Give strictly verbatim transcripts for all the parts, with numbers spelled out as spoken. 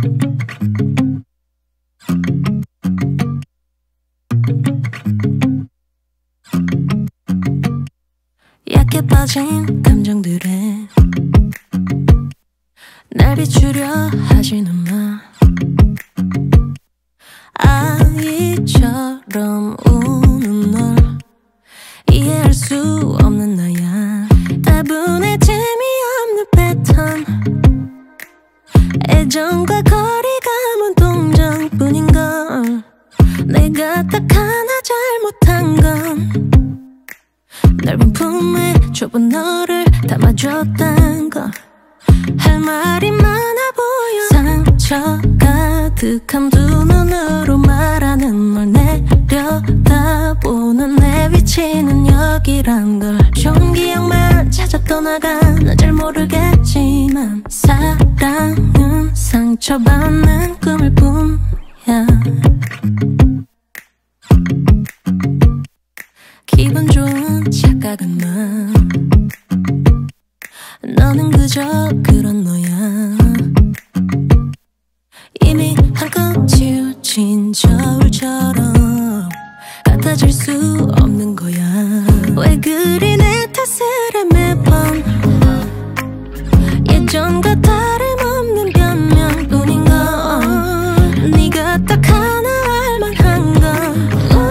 약해 빠진 감정들에 날 비추려 하지는 마. 아이처럼 우는 널 이해할 수 없는 나야. 다분해 재미없는 패턴, 애정과 거리감은 동정뿐인걸. 내가 딱 하나 잘못한 건 넓은 품에 좁은 너를 담아줬단 걸. 할 말이 많아 보여. 상처 가득한 두 눈으로 말하는 널 내려다보는 내 위치는 여기란 걸. 좋은 기억만 찾아 떠나가 난 잘 모르겠지만 사랑은 상처받는 꿈일 뿐이야. 기분 좋은 착각은 마. 너는 그저 그런 너야. 이미 한껏 치우친 저울처럼 같아질 수 없는 거야. 왜 그리 내 탓을 해 매번. 예전과 다름없는 변명뿐인걸. 네가 딱 하나 알만한 건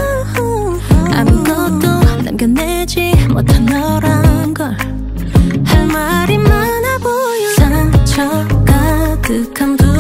아무것도 남겨내지 못한 너란 걸. 할 말이 많아 보여. 상처 가득한 두